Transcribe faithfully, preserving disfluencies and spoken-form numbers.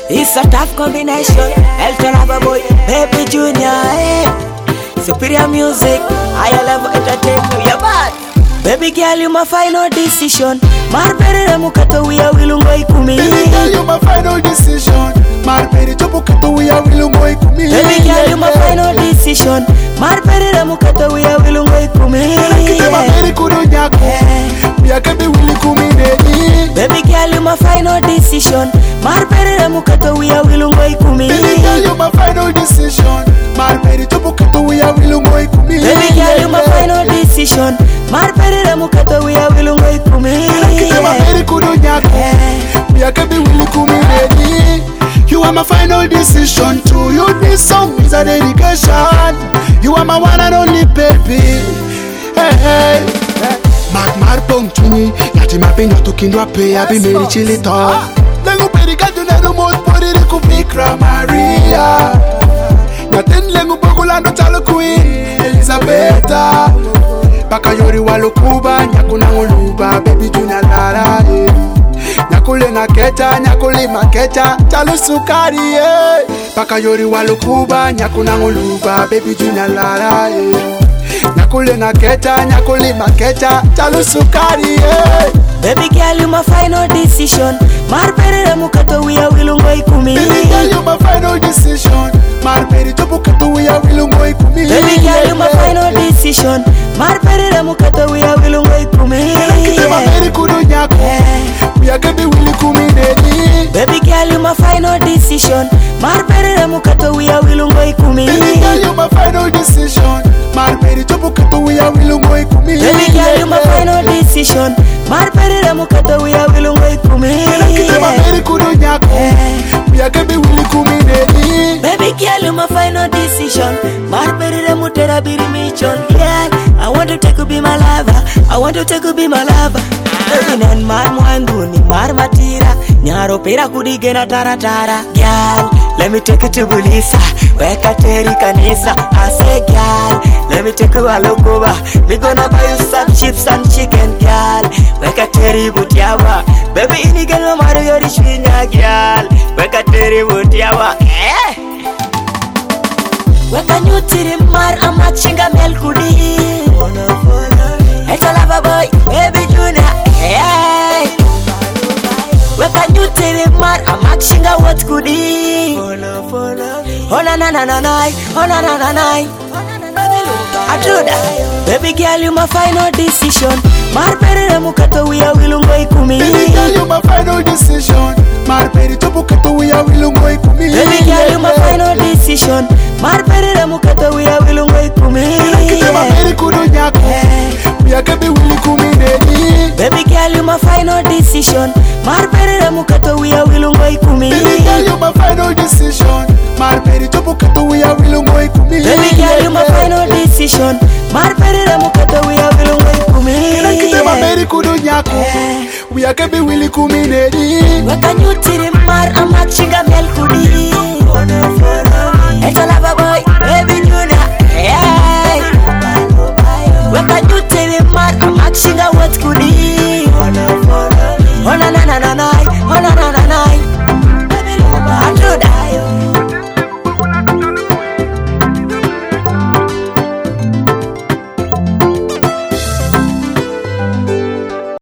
It's a tough combination. Elton Loverboy, Baby Junior, eh? Superior music, higher level entertainment. Yeah, bad. Baby girl, you my final decision. Marpere na mukato wia wilungo ikumi. Baby girl, you my final decision. Marpere to mukato wia wilungo ikumi. Baby girl, you my final decision. Marpere na mukato wia wilungo ikumi. Kite mabere kudo nyako. Wia kebe wili kumi dedi. Baby girl, you my final decision. Marpere na mukato wia wilungo ikumi. Baby girl, you my final decision. Marpere to mukato wia wilungo ikumi. Baby girl, you my final decision. Marpere na mukato wia wilungo ikumi. Kite mabere kudo nyako. Wia kebe wili kumi dedi. You are my final decision. To you this song is a dedication. You are my one and only baby. Hey hey. Mark mar pong chuni. Yati mapinga tukindwa pe abi meri chilito. Lengu periga dunero mot pori riku Bikira Maria. Naten lengu bogulando chalo Queen Elizabetha. Baka yori walukuba nyakuna nguluba Baby Junior lara eh. Nyakule na kecha, nyakule makecha, chalo sukari eh. Baka yori walukuba nyakuna nguluba Baby Junior lara eh. Nyakule na kecha, nyakule makecha, chalo sukari eh. Baby girl, you my final decision. Marpere na mukato wia wilungo ikumi. Baby girl, you my final decision. Marpere to mukato wia wilungo ikumi. Baby girl, you my final decision. Marpere na mukato wia wilungo ikumi. Kite mabere kudo nyako. Wia kebe wili kumi dedi. Baby girl, you my final decision. Marpere na mukato wia wilungo ikumi. Baby girl, you my final decision. Marpere to mukato wia wilungo ikumi. Baby girl, you my final decision. Marpere na mukato wia wilungo ikumi. Kite mabere kudo nyako. Wia kebe wili kumi dedi. Baby girl, you my final decision. Marpere na mutera biri mission. Girl, I want to take you be my lover. I want to take you be my lover. Baby nan mar mwangu ni mar matira. Nyaro pera kudige na tara tara. Girl, let me take you to Bulisa. Weka teri kanisa. I say girl, let me take you a lokoba. We gonna buy you some chips and chicken. Girl, weka teri butiawa. Baby ini gelo maru yori shwinya. Girl, weka teri butiawa. Eh? Weka nyutiri mar amachinga melkudi. Elton Loverboy, Baby Junior. Hey. Weka nyutiri mar amachinga what kudi. Oh na na na na na. Oh na na na na. Atruda. Baby girl, you my final decision. Marpere na mukato wia wilungo ikumi. Baby girl, you my final decision. Marpere to mukato wia wilungo ikumi. Baby girl, you my final decision. Marpere na mukato wia wilungo ikumi. Kite mabere kudo nyako. Wia kebe wili kumi dedi. Baby girl, you my final decision. Marpere na mukato wia wilungo ikumi. Baby girl, you my final decision. Marpere to mukato wia wilungo ikumi. Baby girl, you my final decision. Marpere na mukato wia wilungo ikumi. Kite mabere kudo nyako. Wia kebe wili kumi dedi. Weka nyutiri mar amachinga melkudi. Elton Loverboy, Baby Junior. Hey. Weka nyutiri mar amachinga what kudi.